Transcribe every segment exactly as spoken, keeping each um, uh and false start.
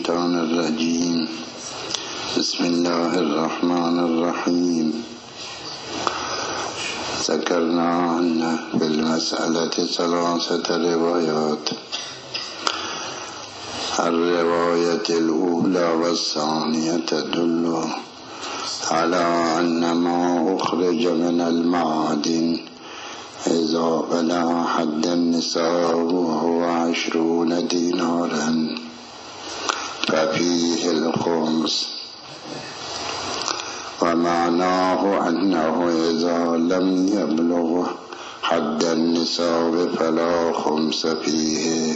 الشیطان الرجیم. بسم الله الرحمن الرحیم. ذکرنا ان فی المسألة ثلاثة روایات. الرواية الأولى والثانية تدل على أن ما أخرج من المعادن إذا بلغ حد النصاب وهو عشرون دينارا ففيه الخمس، ومعناه أنه إذا لم يبلغ حد النصاب فلا خمس فيه.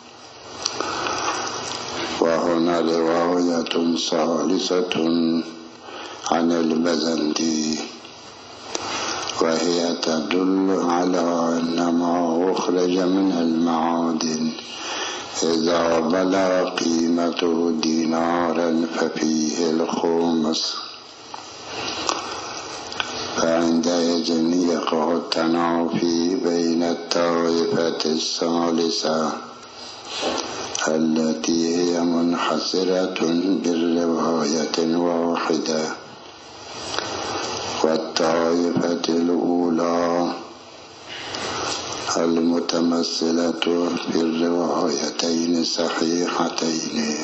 وهنا رواية ثالثة عن البزنطي وهي تدل على أن ما أخرج من المعادن إذا بلغ قيمته دينارا ففيه الخمس. فعندئذ يقع التنافي بين الطائفة الثالثة التي هي منحصرة بالرواية واحدة والطائفة الأولى المتمثلة في الروايتين صحيحتين.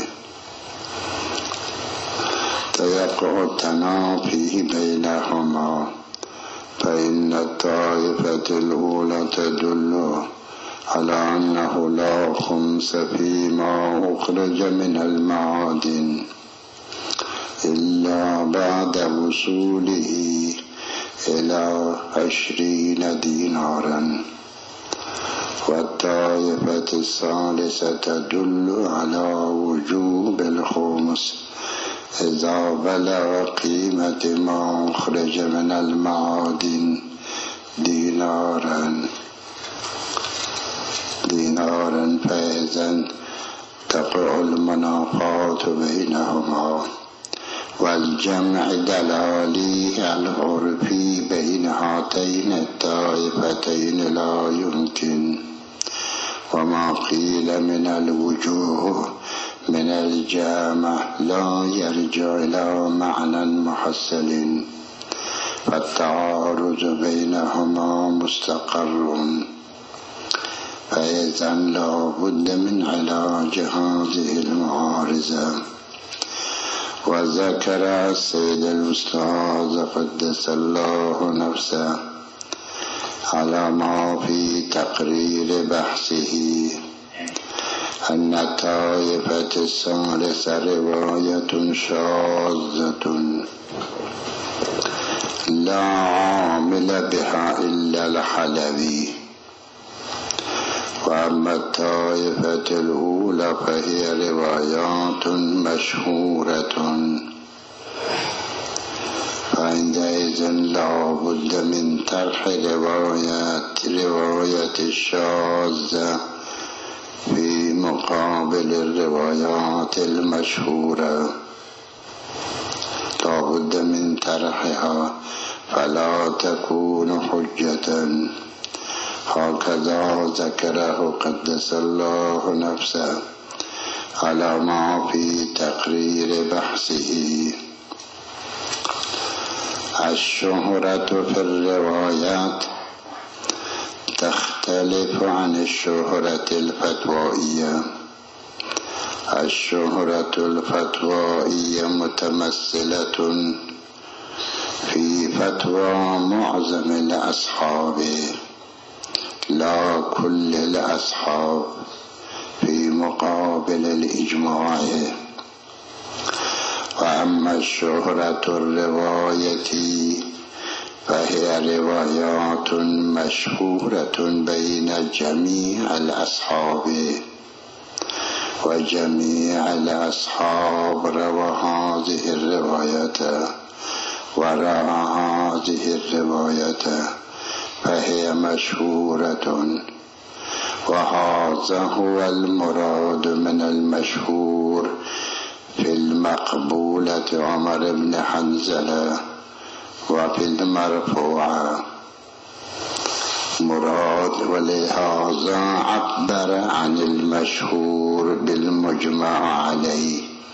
فيقع التنافي بينهما، فإن الطائفة الأولى تدل على أنه لا خمس فيما أخرج من المعادن إلا بعد وصوله إلى عشرين دينارا، والطائفة الثالثة تدل على وجوب الخمس إذا بلغ قيمة ما أخرج من المعادن دينارا دينارا فإذن تقع المنافاة بينهما، والجمع دلالي العرفي بين هاتين الطائفتين لا يمكن. وما قيل من الوجوه من الجامع لا يرجع إلى معنى محصل، فالتعارض بينهما مستقر، فإذا لا بد من علاج هذه المعارضة. وذكر السيد الأستاذ قدس الله نفسه على ما في تقرير بحثه أن الطائفة الثالثة رواية شاذة لا عامل بها إلا الحلبي، وأما الطائفة الأولى فهي روايات مشهورة، فعندئذ لا بد من طرح روايات رواية الشاذة في مقابل الروايات المشهورة، لا بد من طرحها فلا تكون حجة. هكذا ذكره قدس الله نفسه على ما في تقرير بحثه. الشهرة في الروايات تختلف عن الشهرة الفتوائية. الشهرة الفتوائية متمثلة في فتوى معظم الأصحاب لا كل الأصحاب في مقابل الإجماع. وأما الشهرة الرواية فهي روايات مشهورة بين جميع الأصحاب، وجميع الأصحاب روى هذه الرواية وروى هذه الرواية فهي مشهورة. وهذا هو المراد من المشهور في المقبولة عمر بن حنظلة وفي المرفوعة مراد، ولهذا عبر عن المشهور بالمجمع عليه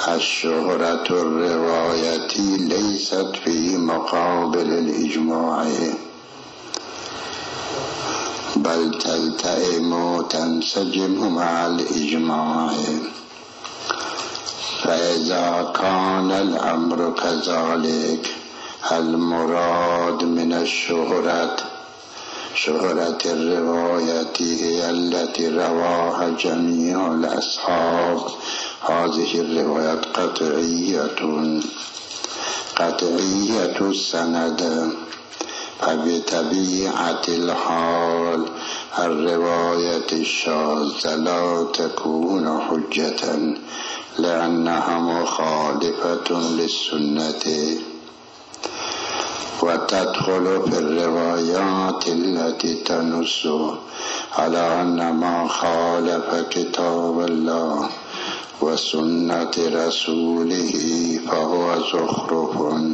الشهرة الروايتی لیست فی مقابل الاجماع بل تلتئم و تنسجم مع الاجماع فاذا كان الامر كذلك المراد من الشهرة شهرة الرواية هي التي رواها جميع الأصحاب. هذه الرواية قطعية قطعية السند، فبطبيعة الحال الرواية الشاذة لا تكون حجة لأنها مخالفة للسنة، وتدخل في الروايات التي تنص على أن ما خالف كتاب الله وسنة رسوله فهو زخرف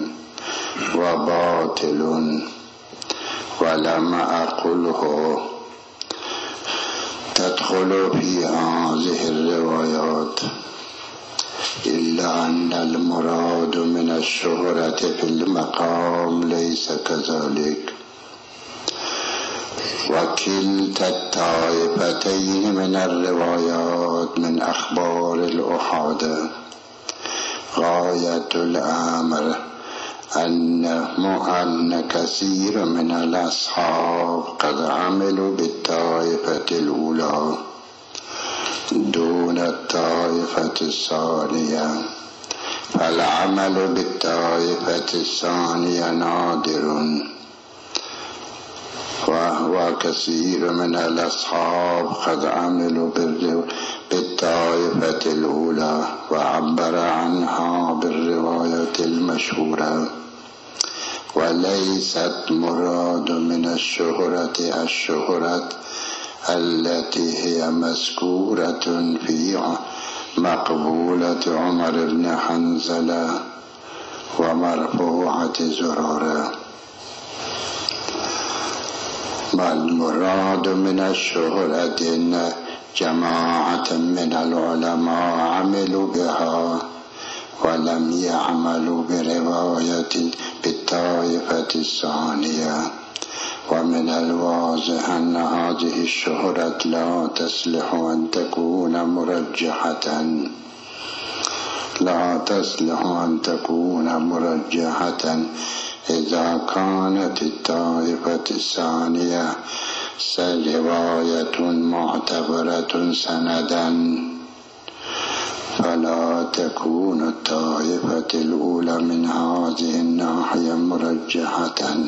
وباطل. ولم أقله تدخل في هذه الروايات، إلا أن المراد من الشهرة في المقام ليس كذلك. وكلتا الطائفتين من الروايات من أخبار الأحاد غاية الأمر أن كثير من الأصحاب قد عملوا بالطائفة الأولى دون الطائفة الثانية، فالعمل بالطائفة الثانية نادر، وهو كثير من الأصحاب قد عملوا بالطائفة الأولى وعبر عنها بالرواية المشهورة. وليست مراد من الشهرة الشهرة التي هي مذكورة في مقبولة عمر بن حنظلة ومرفوعة زرارة، والمراد من الشهرة إن جماعة من العلماء عملوا بها ولم يعملوا برواية بالطائفة الثانية. ومن الواضح أن هذه الشهرة لا تصلح أن تكون مرجحة لا تصلح أن تكون مرجحة إذا كانت الطائفة الثانية رواية معتبرة سندا، فلا تكون الطائفة الأولى من هذه الناحية مرجحة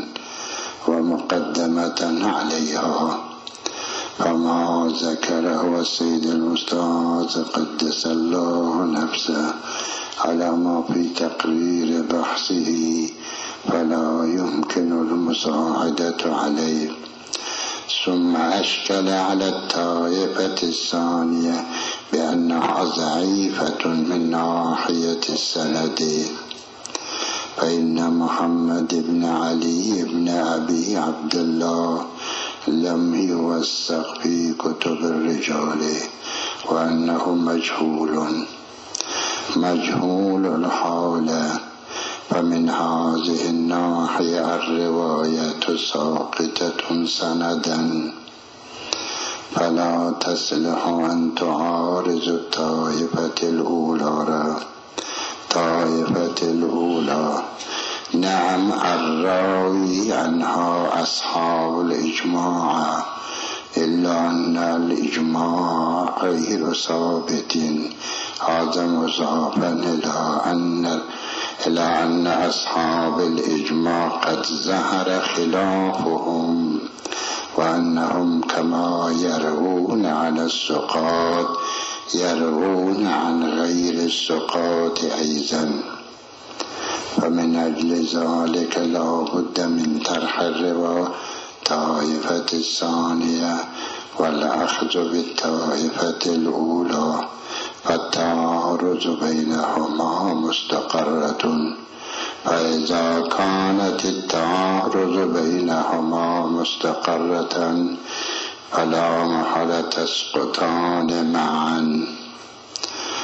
ومقدمة عليها. فما ذكره السيد الأستاذ قدس الله نفسه على ما في تقرير بحثه فلا يمكن المساعدة عليه. ثم أشكل على الطائفة الثانية بأنها ضعيفة من ناحية السند، فإن محمد بن علي بن أبي عبد الله لم يوثق في كتب الرجال، وأنه مجهول مجهول الحال، فمن هذه الناحية الرواية ساقطة سندا، فلا تصلح أن تعارض الطائفة الأولى طائفة الأولى. نعم الراوي عنها أصحاب الإجماع، إلا أن الإجماع غير ثابت. هذا مضافا إلى أن إلى أن أصحاب الإجماع قد ظهر خلافهم، وأنهم كما يروون عن الثقات يروون عن غير الثقات أيضا. فمن أجل ذلك لا بد من طرح الرواية الطائفة الثانية والأخذ بالطائفة الأولى، فالتعارض بينهما مستقرة. فإذا كانت التعارض بينهما مستقرة فلا محالة تسقطان معا.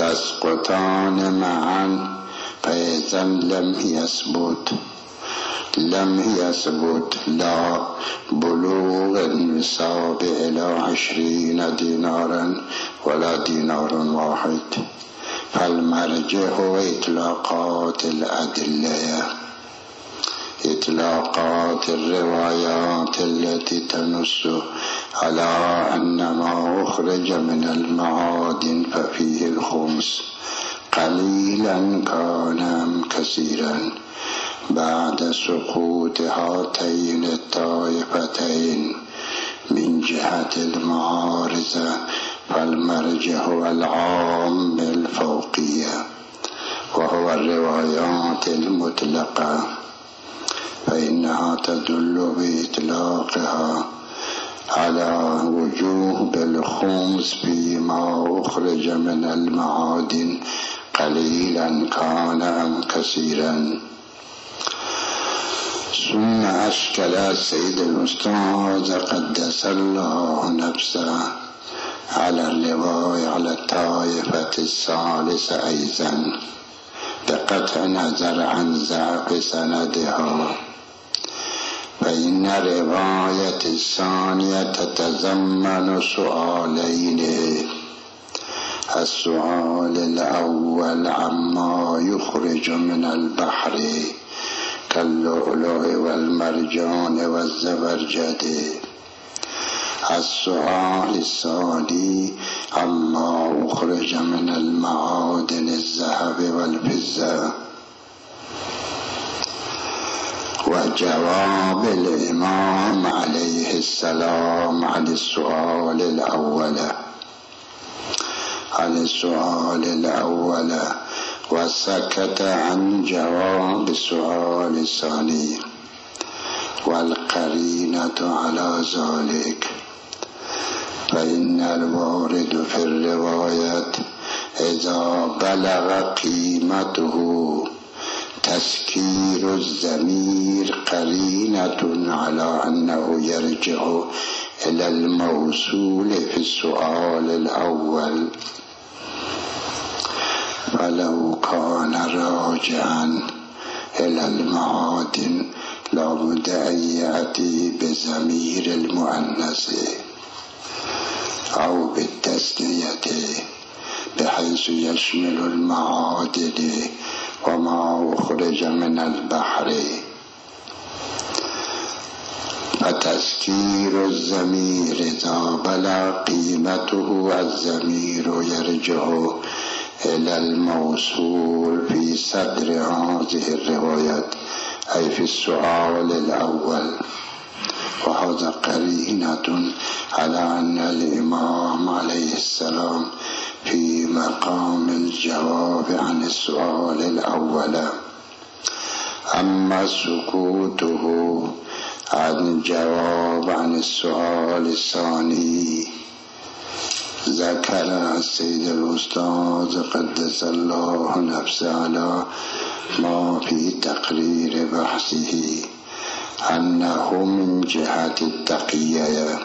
يسقطان معا فإذا لم يثبت لم يثبت لا بلوغ النصاب إلى عشرين دينارا ولا دينار واحد. فالمرجع هو إطلاقات الأدلة، إطلاقات الروايات التي تنص على أن ما أخرج من المعادن ففيه الخمس قليلا كان أم كثيرا بعد سقوط هاتين الطائفتين من جهة المعارضة. فالمرجع هو العام الفوقية وهو الروايات المطلقة، فإنها تدل بإطلاقها على وجوب الخمس فيما أخرج من المعادن قليلا كان أم كثيرا. ثم أشكل السيد الأستاذ قدس الله نفسه على الرواية على الطائفة الثالثة أيضا بقطع نظر عن ضعف سندها، فإن الرواية الثانية تتضمن سؤالين: السؤال الأول عما يخرج من البحر كاللؤلؤ والمرجان والزبرجد، السؤال الثاني عما أخرج من المعادن الذهب والفضة. وجواب الإمام عليه السلام عن السؤال الأول عن السؤال الأول وسكت عن جواب السؤال الثاني، والقرينة على ذلك فإن الوارد في الرواية إذا بلغ قيمته تسكير الضمير قرينة على أنه يرجع إلى الموصول في السؤال الأول. فلو كان راجعا إلى المعادن لابد أن يأتي بضمير المؤنث أو بالتثنية بحيث يشمل المعادن وما أخرج من البحر. فتذكير الضمير إذا بلغ قيمته الضمير يرجع إلى الموصول في صدر هذه الروايات أي في السؤال الأول، وهذا قرينة على أن الإمام عليه السلام في مقام الجواب عن السؤال الأول. أما سكوته عن جواب عن السؤال الثاني ذكر السيد الأستاذ قدس الله نفسه على ما في تقرير بحثه أنه من جهة التقية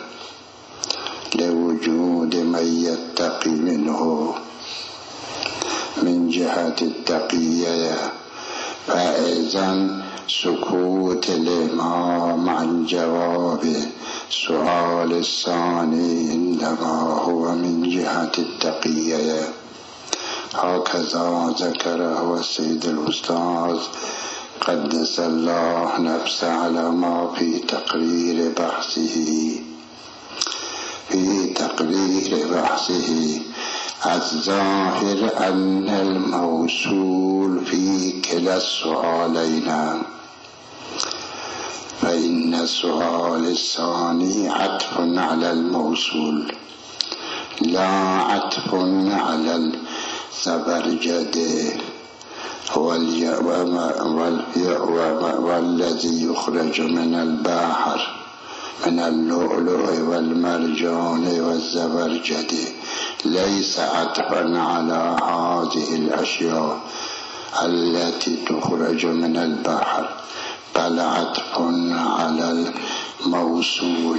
لوجود من يتقي منه من جهة التقية، فإذن سكوت الإمام عن جواب سؤال الثاني إنما هو من جهة التقية. هكذا ذكره السيد الأستاذ قدس الله نفسه على ما في تقرير بحثه في تقرير بحثه الظاهر أن الموصول في كلا السؤالين، فإن السؤال الثاني عطف على الموصول لا عطف على الزبرجد والذي يخرج من البحر من اللؤلؤ والمرجان والزبرجد ليس عطفا على هذه الأشياء التي تخرج من البحر، بل عطف على الموصول.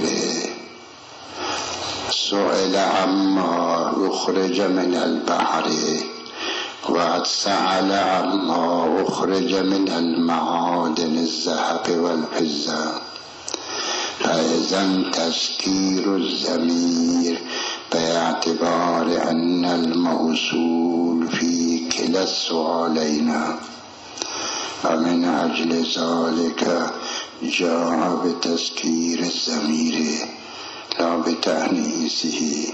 سئل عما يخرج من البحر وقد سأل عما أخرج من المعادن الذهب والفضة، فإذا تذكير الضمير باعتبار أن الموصول في كلا السؤالين، ومن أجل ذلك جاء بتذكير الضمير لا بتأنيثه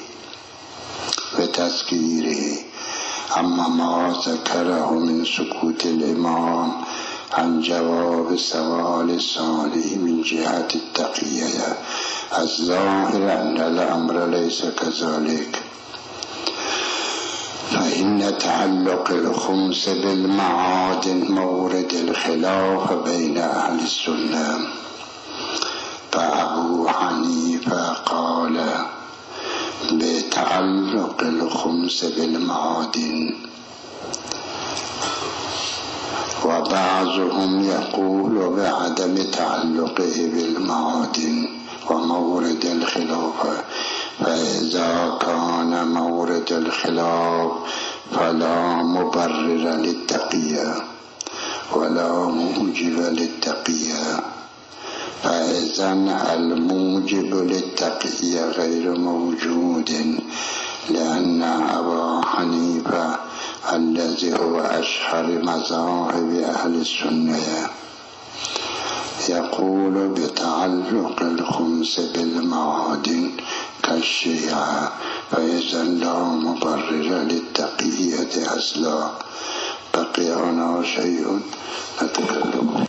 بتذكيره. أما ما ذكره من سكوت الإمام عن جواب سؤال الثاني من جهة التقية، الظاهر أن الأمر ليس كذلك، فإن تعلق الخمس بالمعادن مورد الخلاف بين أهل السنة. فأبو حنيفة قال بتعلق الخمس بالمعادن، وبعضهم يقول بعدم تعلقه بالمعادن ومورد الخلاف. فإذا كان مورد الخلاف فلا مبرر للتقية ولا موجب للتقية، فإذا الموجب للتقية غير موجود، لأن أبا حنيفة الذي هو أشهر مذاهب أهل السنة يقول بتعلق الخمس بالمعادن كالشيعة، فإذا لا مبرر للتقية أصلا. بقي هنا شيء نتكلم